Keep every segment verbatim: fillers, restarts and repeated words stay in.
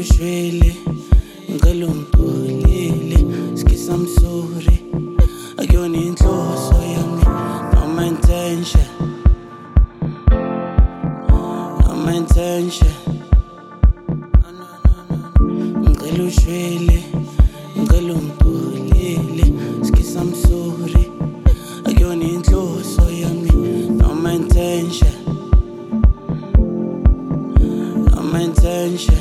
ushwele ngicela ungixolele skisa msuri akuyona inhloso yami noma intention noma intention ngicela ushwele ngicela ungixolele skisa msuri akuyona inhloso yami noma intention noma intention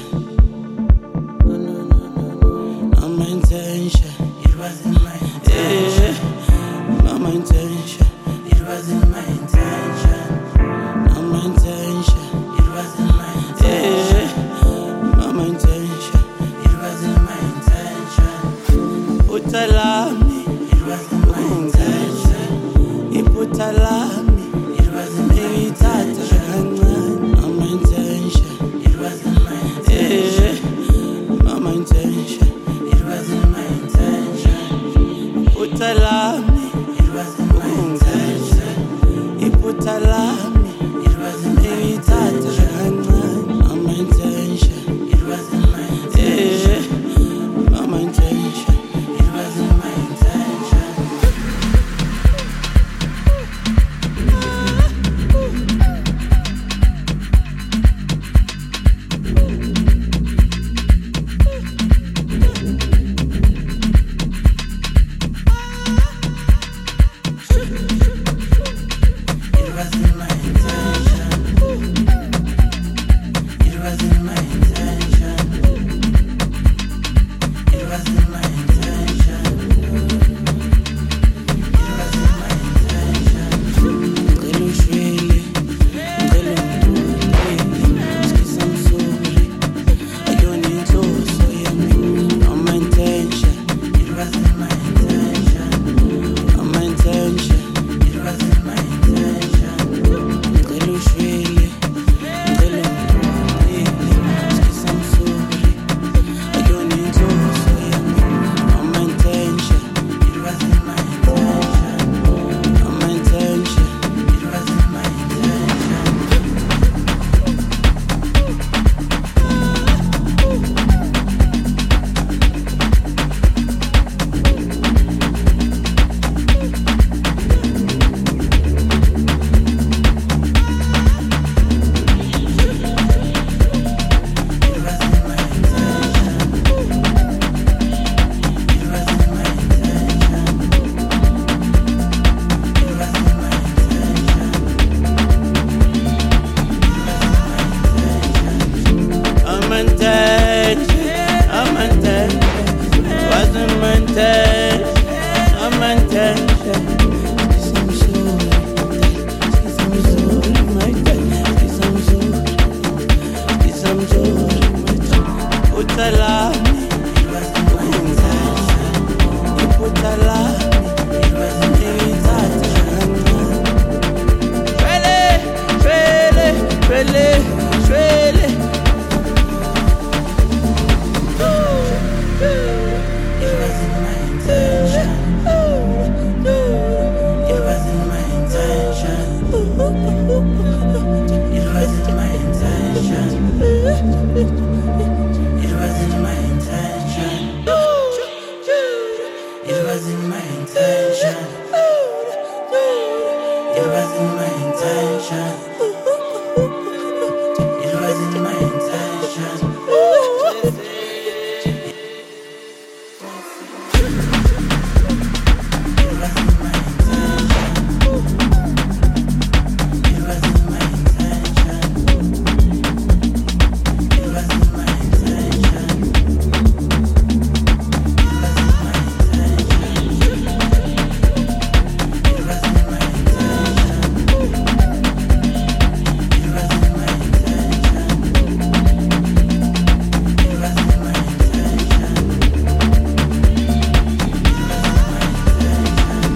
noma intention it wasn't my intention noma intention it wasn't my intention noma intention it wasn't my intention noma intention it wasn't my intention utalami it wasn't my intention iputalami it wasn't my intention noma intention it wasn't my intention noma intention it wasn't my intention utalami it wasn't my intention iputalami it wasn't my intention noma intention it wasn't my intention noma intention it wasn't my intention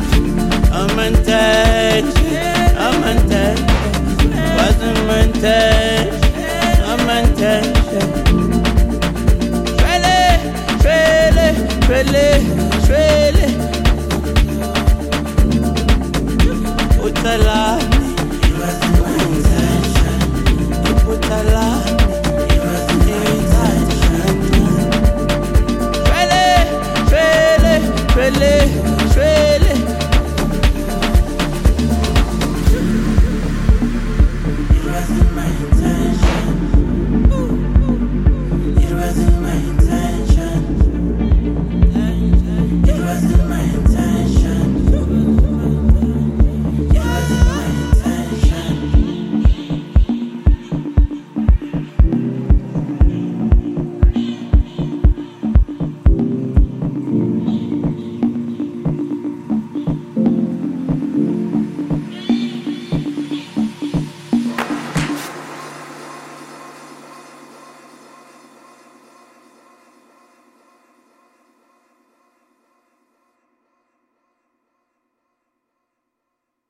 I'm intention, I'm intention, wasn't my intention.